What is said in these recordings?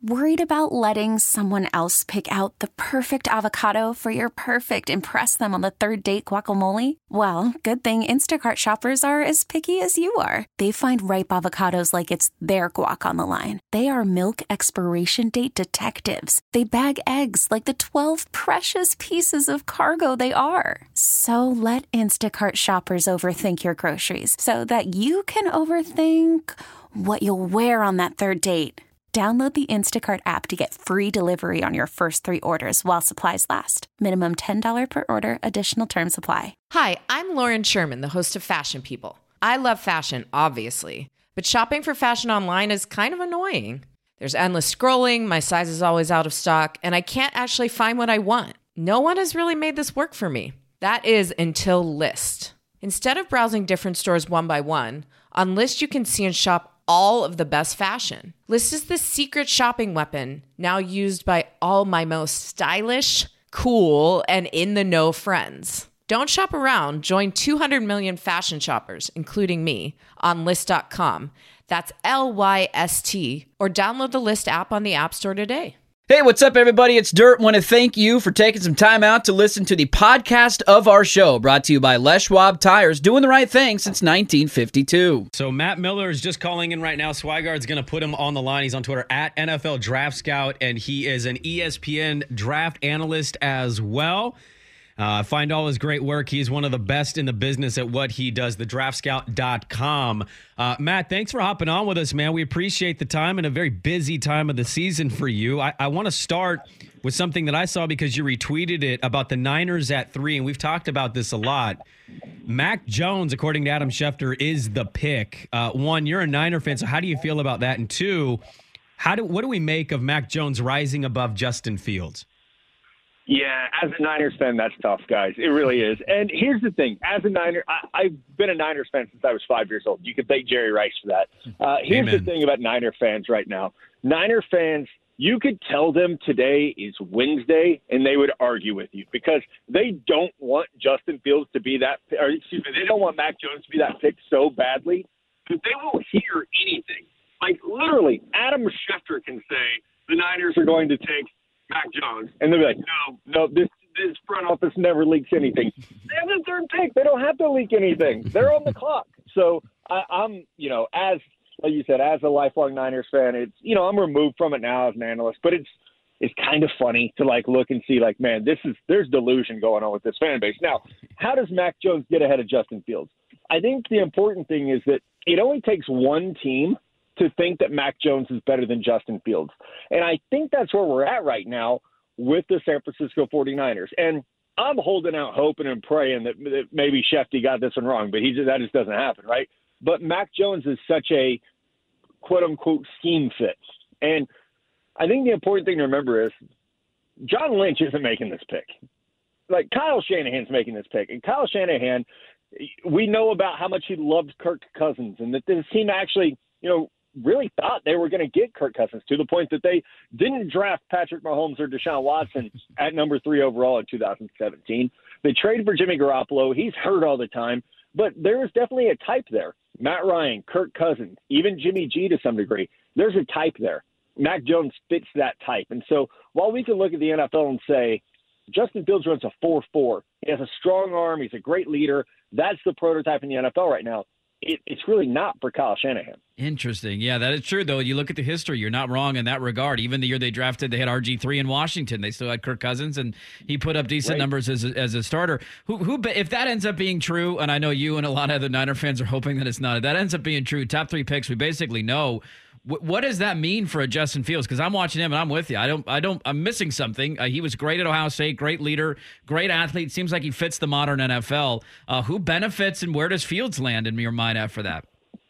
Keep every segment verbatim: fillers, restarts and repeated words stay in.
Worried about letting someone else pick out the perfect avocado for your perfect impress them on the third date guacamole? Well, good thing Instacart shoppers are as picky as you are. They find ripe avocados like it's their guac on the line. They are milk expiration date detectives. They bag eggs like the twelve precious pieces of cargo they are. So let Instacart shoppers overthink your groceries so that you can overthink what you'll wear on that third date. Download the Instacart app to get free delivery on your first three orders while supplies last. Minimum ten dollars per order. Additional terms apply. Hi, I'm Lauren Sherman, the host of Fashion People. I love fashion, obviously, but shopping for fashion online is kind of annoying. There's endless scrolling, my size is always out of stock, and I can't actually find what I want. No one has really made this work for me. That is until Lyst. Instead of browsing different stores one by one, on Lyst you can see and shop all of the best fashion. Lyst is the secret shopping weapon now used by all my most stylish, cool, and in-the-know friends. Don't shop around. Join two hundred million fashion shoppers, including me, on Lyst dot com. That's L Y S T. Or download the Lyst app on the App Store today. Hey, what's up, everybody? It's Dirt. Want to thank you for taking some time out to listen to the podcast of our show, brought to you by Les Schwab Tires, doing the right thing since nineteen fifty-two. So Matt Miller is just calling in right now. Swigard's going to put him on the line. He's on Twitter at N F L Draft Scout, and he is an E S P N draft analyst as well. Uh, find all his great work. He's one of the best in the business at what he does, the draft scout dot com. Uh, Matt, thanks for hopping on with us, man. We appreciate the time and a very busy time of the season for you. I, I want to start with something that I saw because you retweeted it about the Niners at three, and we've talked about this a lot. Mac Jones, according to Adam Schefter, is the pick. Uh, one, you're a Niner fan, so how do you feel about that? And two, how do what do we make of Mac Jones rising above Justin Fields? Yeah, as a Niners fan, that's tough, guys. It really is. And here's the thing. As a Niner, I, I've been a Niners fan since I was five years old. You can thank Jerry Rice for that. Uh, here's Amen. the thing about Niner fans right now. Niner fans, you could tell them today is Wednesday, and they would argue with you because they don't want Justin Fields to be that – or excuse me, they don't want Mac Jones to be that pick so badly that they won't hear anything. Like, literally, Adam Schefter can say the Niners are going to take – Mac Jones, and they'll be like, no, no, this this front office never leaks anything. They have the third pick. They don't have to leak anything. They're on the clock. So I, I'm, you know, as like you said, as a lifelong Niners fan, it's, you know, I'm removed from it now as an analyst, but it's it's kind of funny to like look and see like, man, this is there's delusion going on with this fan base. Now, how does Mac Jones get ahead of Justin Fields? I think the important thing is that it only takes one team to think that Mac Jones is better than Justin Fields. And I think that's where we're at right now with the San Francisco forty-niners. And I'm holding out hoping and praying that, that maybe Shefty got this one wrong, but he just, that just doesn't happen, right? But Mac Jones is such a quote-unquote scheme fit. And I think the important thing to remember is John Lynch isn't making this pick. Like, Kyle Shanahan's making this pick. And Kyle Shanahan, we know about how much he loved Kirk Cousins and that this team actually, you know, really thought they were going to get Kirk Cousins to the point that they didn't draft Patrick Mahomes or Deshaun Watson at number three overall in two thousand seventeen. They traded for Jimmy Garoppolo. He's hurt all the time, but there was definitely a type there. Matt Ryan, Kirk Cousins, even Jimmy G to some degree. There's a type there. Mac Jones fits that type. And so while we can look at the N F L and say, Justin Fields runs a four four, he has a strong arm, he's a great leader, that's the prototype in the N F L right now. It, it's really not for Kyle Shanahan. Interesting. Yeah, that is true, though. You look at the history, you're not wrong in that regard. Even the year they drafted, they had R G three in Washington. They still had Kirk Cousins, and he put up decent right. numbers as a, as a starter. Who, who, if that ends up being true, and I know you and a lot of other Niner fans are hoping that it's not, if that ends up being true, top three picks, we basically know. What does that mean for a Justin Fields? Because I'm watching him and I'm with you. I don't, I don't, I'm missing something. Uh, he was great at Ohio State, great leader, great athlete. Seems like he fits the modern N F L. Uh, who benefits and where does Fields land in your mind after that?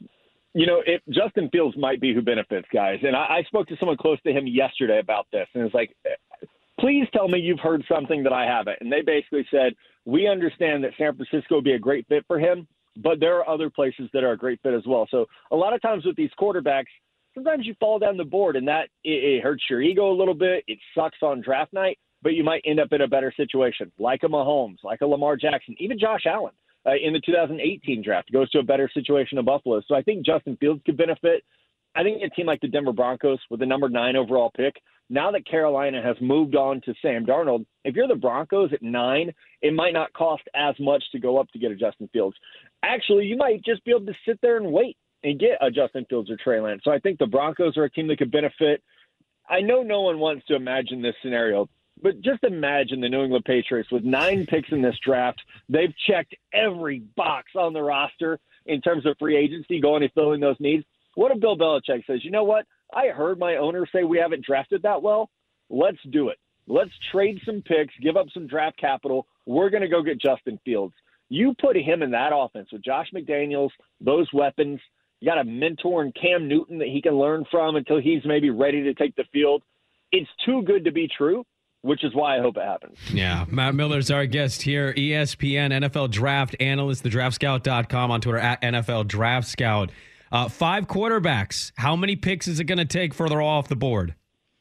You know, it, Justin Fields might be who benefits, guys. And I, I spoke to someone close to him yesterday about this. And it's like, please tell me you've heard something that I haven't. And they basically said, we understand that San Francisco would be a great fit for him, but there are other places that are a great fit as well. So a lot of times with these quarterbacks, sometimes you fall down the board and that it, it hurts your ego a little bit. It sucks on draft night, but you might end up in a better situation, like a Mahomes, like a Lamar Jackson, even Josh Allen. Uh, in the two thousand eighteen draft, goes to a better situation in Buffalo. So I think Justin Fields could benefit. I think a team like the Denver Broncos with the number nine overall pick, now that Carolina has moved on to Sam Darnold, if you're the Broncos at nine, it might not cost as much to go up to get a Justin Fields. Actually, you might just be able to sit there and wait and get a Justin Fields or Trey Lance. So I think the Broncos are a team that could benefit. I know no one wants to imagine this scenario, but just imagine the New England Patriots with nine picks in this draft. They've checked every box on the roster in terms of free agency, going and filling those needs. What if Bill Belichick says, you know what? I heard my owner say we haven't drafted that well. Let's do it. Let's trade some picks, give up some draft capital. We're going to go get Justin Fields. You put him in that offense with Josh McDaniels, those weapons. You got a mentor in Cam Newton that he can learn from until he's maybe ready to take the field. It's too good to be true, which is why I hope it happens. Yeah, Matt Miller's our guest here, E S P N N F L Draft Analyst, the draft scout dot com, on Twitter at N F L Draft Scout. Uh, five quarterbacks. How many picks is it going to take for they're all off the board?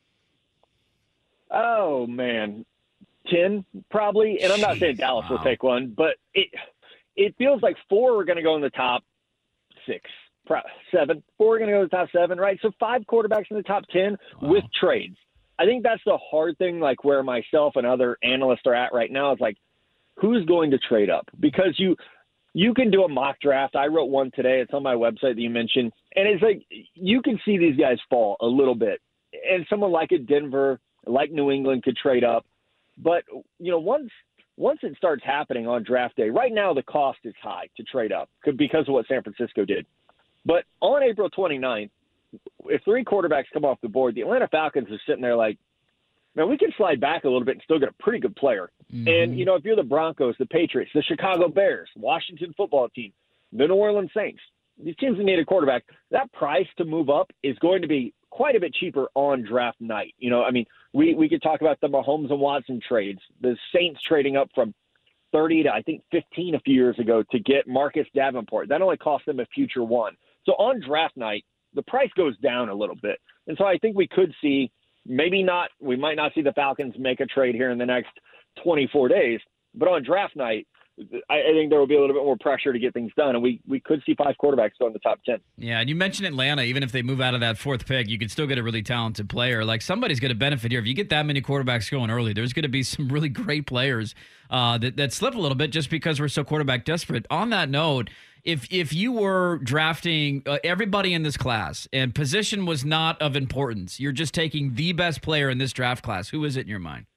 Oh, man. ten, probably. And I'm not saying Dallas wow. will take one, but it it feels like four are going to go in the top six, seven. Four are going to go in the top seven, right? So five quarterbacks in the top ten wow. with trades. I think that's the hard thing, like where myself and other analysts are at right now is like, who's going to trade up? Because you – You can do a mock draft. I wrote one today. It's on my website that you mentioned. And it's like you can see these guys fall a little bit. And someone like a Denver, like New England could trade up. But, you know, once once it starts happening on draft day, right now the cost is high to trade up because of what San Francisco did. But on April twenty-ninth, if three quarterbacks come off the board, the Atlanta Falcons are sitting there like, man, we can slide back a little bit and still get a pretty good player. Mm-hmm. And, you know, if you're the Broncos, the Patriots, the Chicago Bears, Washington football team, the New Orleans Saints, these teams that need a quarterback, that price to move up is going to be quite a bit cheaper on draft night. You know, I mean, we, we could talk about the Mahomes and Watson trades, the Saints trading up from thirty to, I think, fifteen a few years ago to get Marcus Davenport. That only cost them a future one. So on draft night, the price goes down a little bit. And so I think we could see, maybe not, we might not see the Falcons make a trade here in the next twenty-four days, but on draft night, I, I think there will be a little bit more pressure to get things done, and we, we could see five quarterbacks go in the top ten. Yeah, and you mentioned Atlanta. Even if they move out of that fourth pick, you could still get a really talented player. Like, somebody's going to benefit here. If you get that many quarterbacks going early, there's going to be some really great players uh, that, that slip a little bit just because we're so quarterback desperate. On that note, If if you were drafting uh, everybody in this class and position was not of importance, you're just taking the best player in this draft class, who is it in your mind?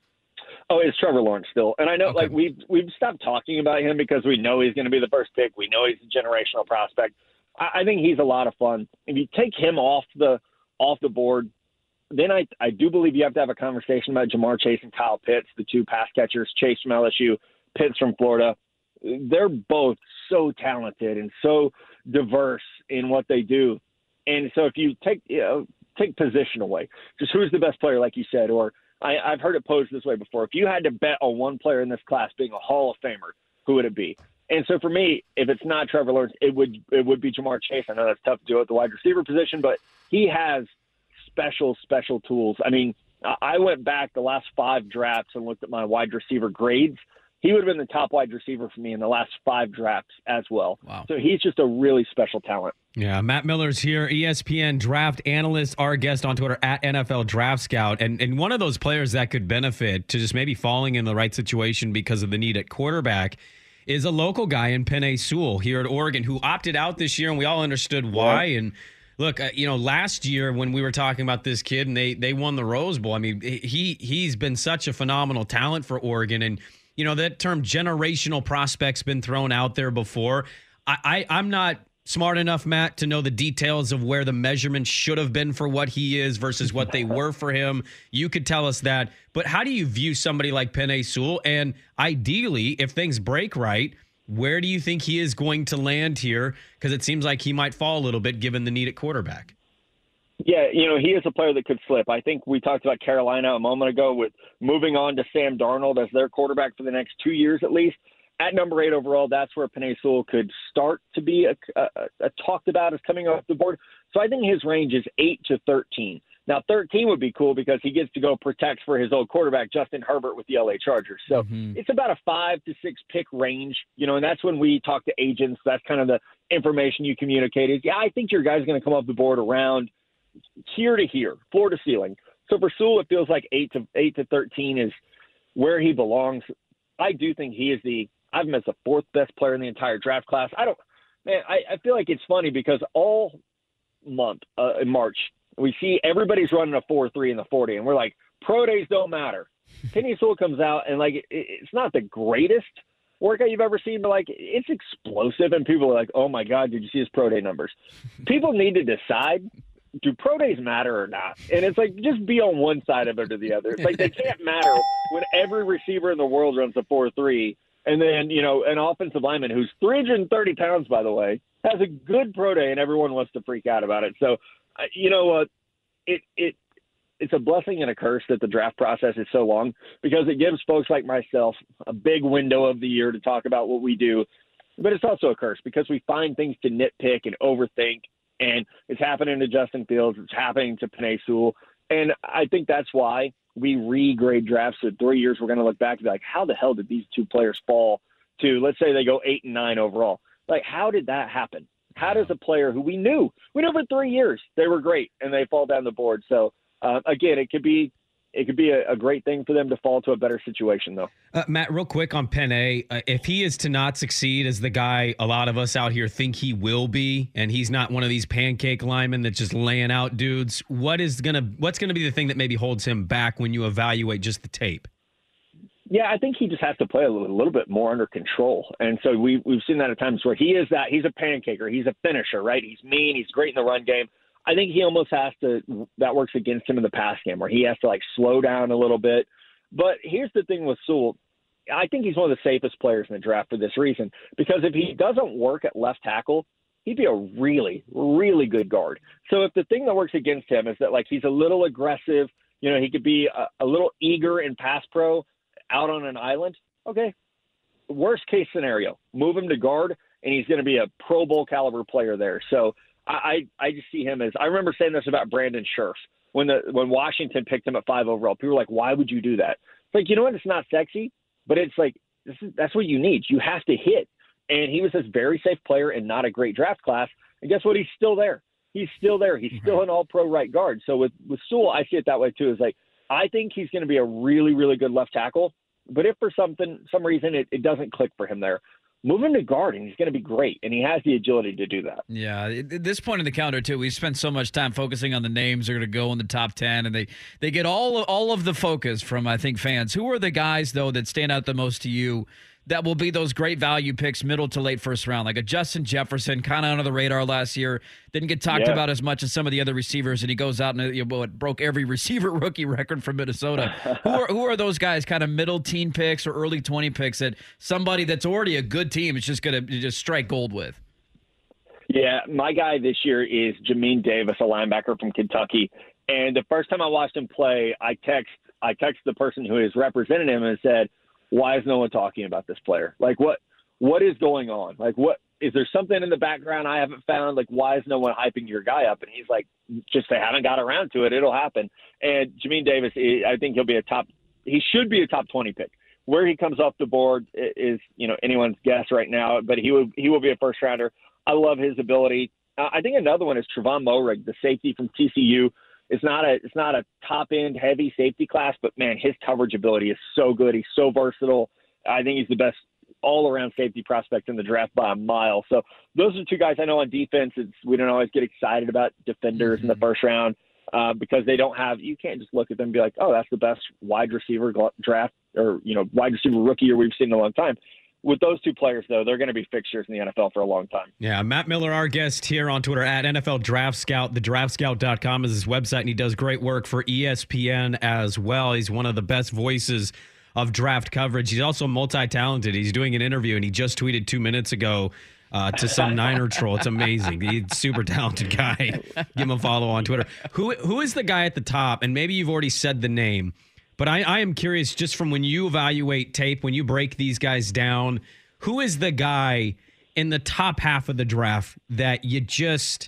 Oh, it's Trevor Lawrence still. And I know, okay. like, we've, we've stopped talking about him because we know he's going to be the first pick. We know he's a generational prospect. I, I think he's a lot of fun. If you take him off the off the board, then I, I do believe you have to have a conversation about Jamar Chase and Kyle Pitts, the two pass catchers, Chase from L S U, Pitts from Florida. They're both so talented and so diverse in what they do. And so if you take, you know, take position away, just who's the best player, like you said, or I, I've heard it posed this way before. If you had to bet on one player in this class being a Hall of Famer, who would it be? And so for me, if it's not Trevor Lawrence, it would, it would be Jamar Chase. I know that's tough to do at the wide receiver position, but he has special, special tools. I mean, I went back the last five drafts and looked at my wide receiver grades. He would have been the top wide receiver for me in the last five drafts as well. Wow. So he's just a really special talent. Yeah, Matt Miller's here, E S P N draft analyst, our guest on Twitter at N F L Draft Scout. And, and one of those players that could benefit to just maybe falling in the right situation because of the need at quarterback is a local guy in Penei Sewell here at Oregon who opted out this year, and we all understood why. Yeah. And look, uh, you know, last year when we were talking about this kid and they they won the Rose Bowl, I mean, he he's been such a phenomenal talent for Oregon. And you know, that term generational prospect's been thrown out there before. I, I, I'm not smart enough, Matt, to know the details of where the measurements should have been for what he is versus what they were for him. You could tell us that. But how do you view somebody like Penei Sewell? And ideally, if things break right, where do you think he is going to land here? Because it seems like he might fall a little bit given the need at quarterback. Yeah, you know, he is a player that could slip. I think we talked about Carolina a moment ago with moving on to Sam Darnold as their quarterback for the next two years at least. At number eight overall, that's where Penei Sewell could start to be a, a, a talked about as coming off the board. So I think his range is eight to thirteen. Now, thirteen would be cool because he gets to go protect for his old quarterback, Justin Herbert, with the L A Chargers. So mm-hmm. it's about a five to six pick range, you know, and that's when we talk to agents. That's kind of the information you communicate is, yeah, I think your guy's going to come off the board around here to here, floor to ceiling. So for Sewell, it feels like eight to eight to thirteen is where he belongs. I do think he is the, I have him as the fourth best player in the entire draft class. I don't, man, I, I feel like it's funny because all month uh, in March, we see everybody's running a four three in the forty, and we're like, pro days don't matter. Penei Sewell comes out, and, like, it, it's not the greatest workout you've ever seen, but, like, it's explosive, and people are like, oh, my God, did you see his pro day numbers? People need to decide, do pro days matter or not? And it's like, just be on one side of it or the other. It's like they can't matter when every receiver in the world runs a four three, and then, you know, an offensive lineman who's three hundred thirty pounds, by the way, has a good pro day, and everyone wants to freak out about it. So, you know, uh, it it it's a blessing and a curse that the draft process is so long because it gives folks like myself a big window of the year to talk about what we do. But it's also a curse because we find things to nitpick and overthink, and it's happening to Justin Fields. It's happening to Penei Sewell. And I think that's why we regrade drafts. So three years, we're going to look back and be like, how the hell did these two players fall to, let's say they go eight and nine overall? Like, how did that happen? How does a player who we knew, we knew for three years they were great and they fall down the board? So, uh, again, it could be it could be a, a great thing for them to fall to a better situation, though. Uh, Matt, real quick on Penei, uh, if he is to not succeed as the guy a lot of us out here think he will be, and he's not one of these pancake linemen that's just laying out dudes, what is gonna what's gonna be the thing that maybe holds him back when you evaluate just the tape? Yeah, I think he just has to play a little, a little bit more under control. And so we, we've seen that at times where he is that. He's a pancaker. He's a finisher, right? He's mean. He's great in the run game. I think he almost has to – that works against him in the pass game where he has to, like, slow down a little bit. But here's the thing with Sewell. I think he's one of the safest players in the draft for this reason because if he doesn't work at left tackle, he'd be a really, really good guard. So if the thing that works against him is that, like, he's a little aggressive, you know, he could be a, a little eager in pass pro, out on an island, okay, worst case scenario, move him to guard, and he's going to be a Pro Bowl caliber player there. So I, I just see him as – I remember saying this about Brandon Scherf. When the when Washington picked him at five overall, people were like, why would you do that? It's like, you know what, it's not sexy, but it's like this is that's what you need. You have to hit. And he was this very safe player and not a great draft class. And guess what? He's still there. He's still there. He's still an all-pro right guard. So with, with Sewell, I see it that way too. It's like, I think he's going to be a really, really good left tackle. But if for something, some reason it, it doesn't click for him there, move him to guard, and he's going to be great, and he has the agility to do that. Yeah, at this point in the calendar, too, we spent so much time focusing on the names that are going to go in the top ten, and they, they get all, all of the focus from, I think, fans. Who are the guys, though, that stand out the most to you that will be those great value picks middle to late first round? Like a Justin Jefferson, kind of under the radar last year, didn't get talked yeah. about as much as some of the other receivers, and he goes out and you know, what, broke every receiver rookie record from Minnesota. who, are, who are those guys, kind of middle teen picks or early twenty picks that somebody that's already a good team is just going to just strike gold with? Yeah, my guy this year is Jamin Davis, a linebacker from Kentucky. And the first time I watched him play, I text I texted the person who is representing him and said, why is no one talking about this player? Like, what what is going on? Like, what is there something in the background I haven't found? Like, why is no one hyping your guy up? And he's like, just they haven't got around to it. It'll happen. And Jamin Davis, I think he'll be a top – he should be a top twenty pick. Where he comes off the board is, you know, anyone's guess right now, but he will, he will be a first-rounder. I love his ability. Uh, I think another one is Trevon Moehrig, the safety from T C U. It's not a it's not a top end heavy safety class, but man, his coverage ability is so good. He's so versatile. I think he's the best all around safety prospect in the draft by a mile. So those are two guys I know on defense. It's, we don't always get excited about defenders mm-hmm. in the first round uh, because they don't have. You can't just look at them and be like, oh, that's the best wide receiver draft or you know wide receiver rookie year we've seen in a long time. With those two players, though, they're going to be fixtures in the N F L for a long time. Yeah, Matt Miller, our guest here on Twitter at N F L Draft Scout. The draft scout dot com is his website, and he does great work for E S P N as well. He's one of the best voices of draft coverage. He's also multi-talented. He's doing an interview, and he just tweeted two minutes ago uh, to some Niner troll. It's amazing. He's a super talented guy. Give him a follow on Twitter. Who Who is the guy at the top? And maybe you've already said the name, but I, I am curious, just from when you evaluate tape, when you break these guys down, who is the guy in the top half of the draft that you just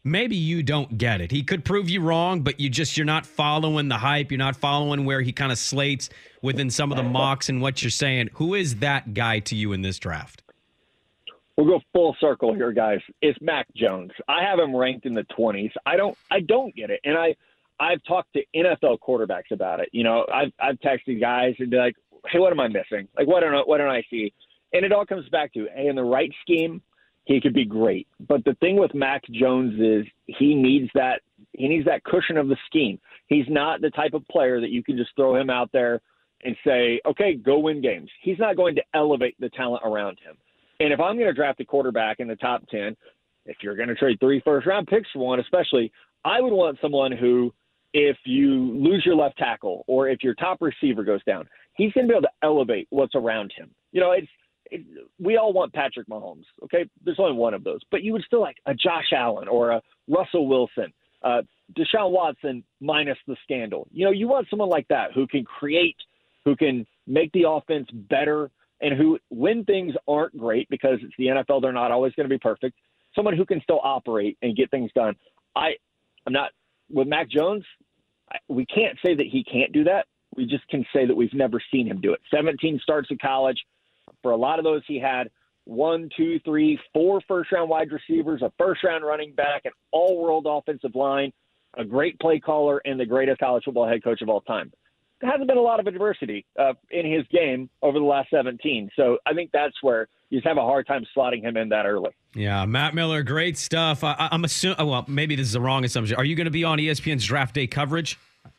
maybe you don't get it. He could prove you wrong, but you just, you're not following the hype. You're not following where he kind of slates within some of the mocks and what you're saying. Who is that guy to you in this draft? We'll go full circle here, guys. It's Mac Jones. I have him ranked in the twenties. I don't, I don't get it. And I, I've talked to N F L quarterbacks about it. You know, I've, I've texted guys and be like, hey, what am I missing? Like, what don't I, what don't I see? And it all comes back to, hey, in the right scheme, he could be great. But the thing with Mac Jones is he needs that he needs that cushion of the scheme. He's not the type of player that you can just throw him out there and say, okay, go win games. He's not going to elevate the talent around him. And if I'm going to draft a quarterback in the top ten, if you're going to trade three first-round picks for one especially, I would want someone who, if you lose your left tackle or if your top receiver goes down, he's going to be able to elevate what's around him. You know, it's it, we all want Patrick Mahomes, okay? There's only one of those. But you would still like a Josh Allen or a Russell Wilson, uh, Deshaun Watson minus the scandal. You know, you want someone like that who can create, who can make the offense better, and who, when things aren't great, because it's the N F L, they're not always going to be perfect, someone who can still operate and get things done. I, I'm not – with Mac Jones, I, we can't say that he can't do that. We just can say that we've never seen him do it. seventeen starts in college. For a lot of those, he had one, two, three, four first-round wide receivers, a first-round running back, an all-world offensive line, a great play caller, and the greatest college football head coach of all time. There hasn't been a lot of adversity uh, in his game over the last seventeen. So I think that's where you just have a hard time slotting him in that early. Yeah, Matt Miller, great stuff. I, I'm assuming, well, maybe this is the wrong assumption. Are you going to be on E S P N's draft day coverage?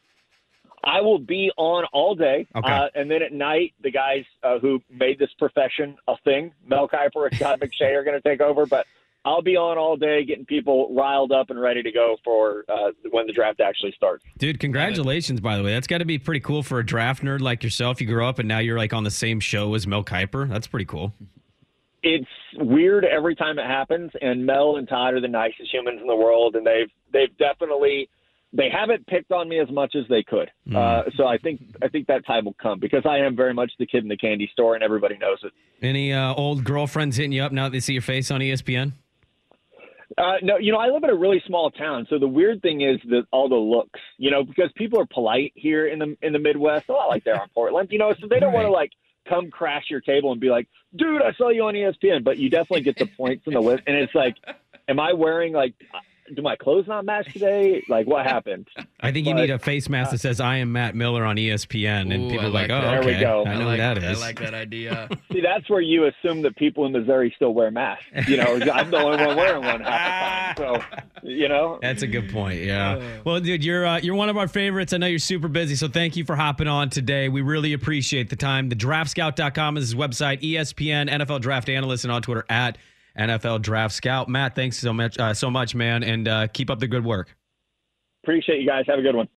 I will be on all day, okay. uh, and then at night, the guys uh, who made this profession a thing, Mel Kiper and Todd McShay, are going to take over. But I'll be on all day getting people riled up and ready to go for uh, when the draft actually starts. Dude, congratulations, by the way. That's got to be pretty cool for a draft nerd like yourself. You grew up, and now you're like on the same show as Mel Kiper. That's pretty cool. It's weird every time it happens, and Mel and Todd are the nicest humans in the world, and they've they've definitely – they haven't picked on me as much as they could. Mm. Uh, so I think I think that time will come because I am very much the kid in the candy store, and everybody knows it. Any uh, old girlfriends hitting you up now that they see your face on E S P N? Uh, no, you know, I live in a really small town, so the weird thing is that all the looks, you know, because people are polite here in the in the Midwest, a lot like they're on Portland, you know, so they don't right. want to, like, come crash your table and be like, dude, I saw you on E S P N, but you definitely get the points in the list, and it's like, am I wearing, like, do my clothes not match today? Like, what happened? I think you but, need a face mask that says, I am Matt Miller on E S P N. And Ooh, people are like, like oh, that. okay. There we go. I know I like, who that is. I like that idea. See, that's where you assume that people in Missouri still wear masks. You know, I'm the only one wearing one half the time. So, you know. That's a good point, yeah. Well, dude, you're uh, you're one of our favorites. I know you're super busy, so thank you for hopping on today. We really appreciate the time. The draft scout dot com is his website, E S P N, N F L Draft Analyst, and on Twitter at N F L Draft Scout. Matt, thanks so much, uh, so much, man, and uh, keep up the good work. Appreciate you guys. Have a good one.